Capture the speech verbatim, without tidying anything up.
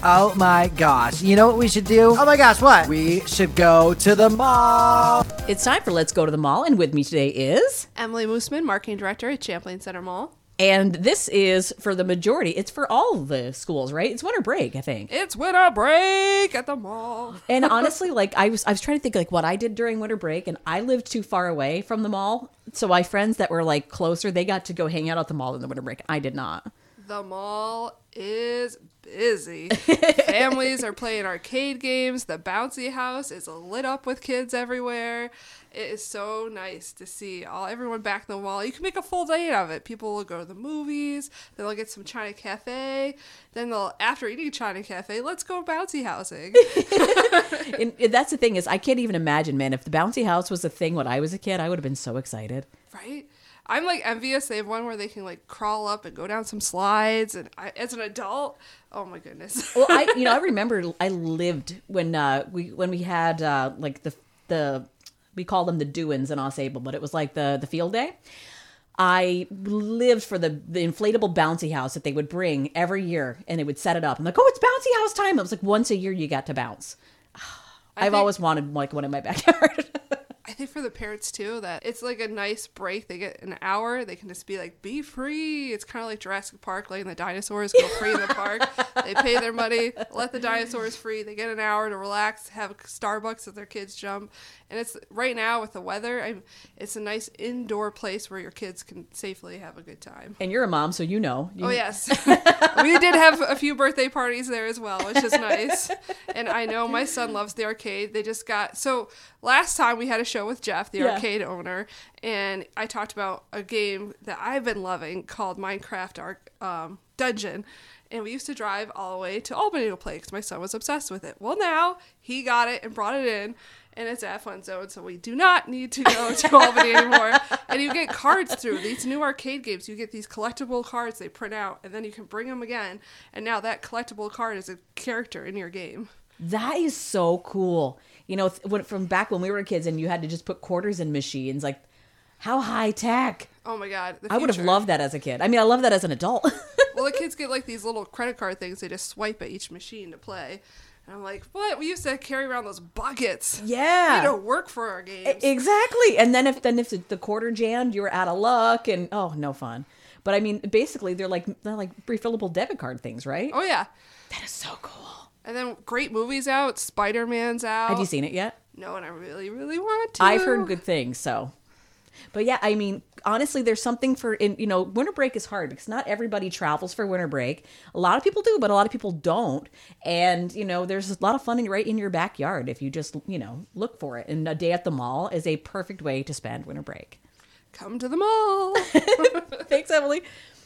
Oh my gosh. You know what we should do? Oh my gosh, what? We should go to the mall. It's time for Let's Go to the Mall, and with me today is... Emily Moosman, Marketing Director at Champlain Center Mall. And this is for the majority. It's for all the schools, right? It's winter break, I think. It's winter break at the mall. And honestly, like I was I was trying to think like what I did during winter break, and I lived too far away from the mall. So my friends that were like closer, they got to go hang out at the mall in the winter break. I did not. The mall is busy. Families are playing arcade games. The bouncy house is lit up with kids everywhere. It is so nice to see all everyone back in the mall. You can make a full day of it. People will go to the movies. Then they'll get some China Cafe. Then they'll, after eating China Cafe, let's go bouncy housing. and, and that's the thing is, I can't even imagine, man. If the bouncy house was a thing when I was a kid, I would have been so excited. Right? I'm like envious. They have one where they can like crawl up and go down some slides. And I, as an adult, oh my goodness. Well, I you know I remember I lived when uh, we when we had uh, like the the we call them the do-ins in Ausable, but it was like the the field day. I lived for the, the inflatable bouncy house that they would bring every year, and they would set it up. I'm like, oh, it's bouncy house time. It was like once a year you got to bounce. I've think- always wanted like one in my backyard. I think for the parents too, that it's like a nice break. They get an hour. They can just be like, be free. It's kind of like Jurassic Park, letting the dinosaurs go free in the park. They pay their money, let the dinosaurs free. They get an hour to relax, have a Starbucks that their kids jump. And it's right now with the weather, I'm, it's a nice indoor place where your kids can safely have a good time. And you're a mom, so you know. You... Oh, yes. We did have a few birthday parties there as well, which is nice. And I know my son loves the arcade. They just got, so last time we had a show with Jeff, the Yeah. arcade owner, and I talked about a game that I've been loving called Minecraft Arc, um, Dungeon. And we used to drive all the way to Albany to play because my son was obsessed with it. Well, now he got it and brought it in, and it's at Fun Zone, so we do not need to go to Albany anymore. And you get cards through these new arcade games. You get these collectible cards they print out, and then you can bring them again. And now that collectible card is a character in your game. That is so cool. You know, when, from back when we were kids and you had to just put quarters in machines, like how high tech. Oh my God. the I would have future. loved that as a kid. I mean, I love that as an adult. Well, the kids get like these little credit card things. They just swipe at each machine to play. And I'm like, what? We used to carry around those buckets. Yeah. We don't work for our games. E- Exactly. And then if then if the quarter jammed, you were out of luck and oh, no fun. But I mean, basically they're like they're like refillable debit card things, right? Oh, yeah. That is so cool. And then great movies out. Spider-Man's out. Have you seen it yet? No, and I really, really want to. I've heard good things, so. But yeah, I mean, honestly, there's something for, in you know, winter break is hard because not everybody travels for winter break. A lot of people do, but a lot of people don't. And, you know, there's a lot of fun in, right in your backyard if you just, you know, look for it. And a day at the mall is a perfect way to spend winter break. Come to the mall. Thanks, Emily.